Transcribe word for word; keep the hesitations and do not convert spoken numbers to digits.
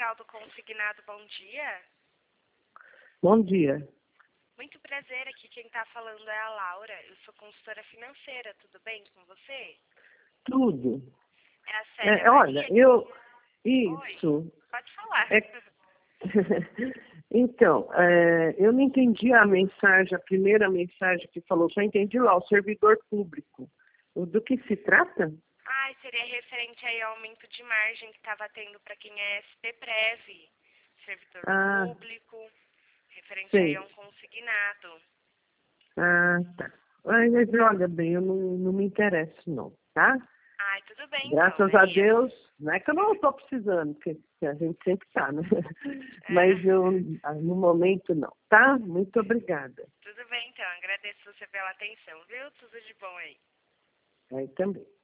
Fiscal do Consignado, bom dia. Bom dia. Muito prazer, aqui quem está falando é a Laura, eu sou consultora financeira, tudo bem com você? Tudo. É a Célia É, olha, Maria? eu... Isso. Oi, pode falar. É... Então, é, eu não entendi a mensagem, a primeira mensagem que falou, só entendi lá, o servidor público. Do que se trata? Ai, seria referente aí ao aumento de margem que estava tendo para quem é S P Prev, servidor Ah, público, referente aí sei. a um consignado. Ah, tá. Ai, mas olha bem, eu não, não me interesso não, tá? Ai, tudo bem então, Graças a Maria. Deus, não é que eu não estou precisando, porque a gente sempre está, né? É. Mas eu, no momento, não, tá? Muito obrigada. Tudo bem então, agradeço você pela atenção, viu? Tudo de bom aí. Aí também.